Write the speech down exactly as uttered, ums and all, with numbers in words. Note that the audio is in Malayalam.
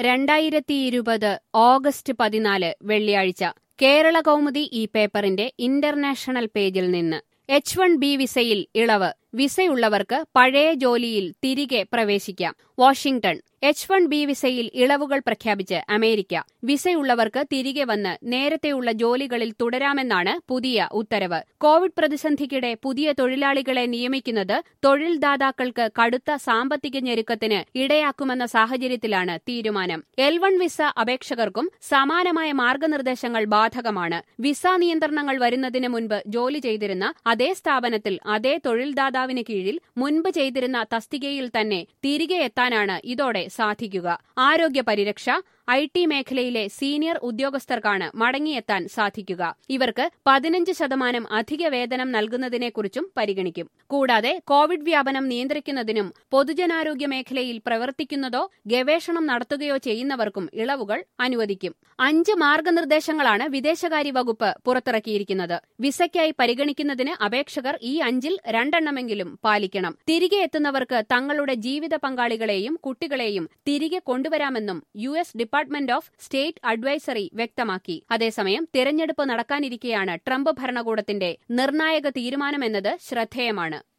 രണ്ടായിരത്തി ഇരുപത് ഓഗസ്റ്റ് പതിനാല് വെള്ളിയാഴ്ച കേരള കൗമുദി ഈ പേപ്പറിന്റെ ഇന്റർനാഷണൽ പേജിൽ നിന്ന് എച്ച് വൺ ബി വിസയിൽ ഇളവ്. വിസയുള്ളവർക്ക് പഴയ ജോലിയിൽ തിരികെ പ്രവേശിക്കാം. വാഷിംഗ്ടൺ. എച്ച് വൺ ബി വിസയിൽ ഇളവുകൾ പ്രഖ്യാപിച്ച് അമേരിക്ക. വിസയുള്ളവർക്ക് തിരികെ വന്ന് നേരത്തെയുള്ള ജോലികളിൽ തുടരാമെന്നാണ് പുതിയ ഉത്തരവ്. കോവിഡ് പ്രതിസന്ധിക്കിടെ പുതിയ തൊഴിലാളികളെ നിയമിക്കുന്നത് തൊഴിൽദാതാക്കൾക്ക് കടുത്ത സാമ്പത്തിക ഞെരുക്കത്തിന് ഇടയാക്കുമെന്ന സാഹചര്യത്തിലാണ് തീരുമാനം. എൽ വൺ വിസ അപേക്ഷകർക്കും സമാനമായ മാർഗനിർദ്ദേശങ്ങൾ ബാധകമാണ്. വിസ നിയന്ത്രണങ്ങൾ വരുന്നതിന് മുൻപ് ജോലി ചെയ്തിരുന്ന അതേ സ്ഥാപനത്തിൽ അതേ തൊഴിൽദാതാവിന് കീഴിൽ മുൻപ് ചെയ്തിരുന്ന തസ്തികയിൽ തന്നെ തിരികെ എത്താനാണ് ഇതോടെ സാധിക്കുക. ആരോഗ്യ പരിരക്ഷ, ഐ ടി മേഖലയിലെ സീനിയർ ഉദ്യോഗസ്ഥർക്കാണ് മടങ്ങിയെത്താൻ സാധിക്കുക. ഇവർക്ക് പതിനഞ്ച് ശതമാനം അധിക വേതനം നൽകുന്നതിനെക്കുറിച്ചും പരിഗണിക്കും. കൂടാതെ കോവിഡ് വ്യാപനം നിയന്ത്രിക്കുന്നതിനും പൊതുജനാരോഗ്യ മേഖലയിൽ പ്രവർത്തിക്കുന്നതോ ഗവേഷണം നടത്തുകയോ ചെയ്യുന്നവർക്കും ഇളവുകൾ അനുവദിക്കും. അഞ്ച് മാർഗനിർദ്ദേശങ്ങളാണ് വിദേശകാര്യ വകുപ്പ് പുറത്തിറക്കിയിരിക്കുന്നത്. വിസയ്ക്കായി പരിഗണിക്കുന്നതിന് അപേക്ഷകർ ഈ അഞ്ചിൽ രണ്ടെണ്ണമെങ്കിലും പാലിക്കണം. തിരികെ എത്തുന്നവർക്ക് തങ്ങളുടെ ജീവിത പങ്കാളികളെയും കുട്ടികളെയും തിരികെ കൊണ്ടുവരാമെന്നും U S department of state advisory വ്യക്തമാക്കി. അതേസമയം തിരഞ്ഞെടുപ്പ് നടക്കാനിരിക്കെയാണ് ട്രംപ് ഭരണകൂടത്തിന്റെ നിർണായക തീരുമാനമെന്നത് ശ്രദ്ധേയമാണ്.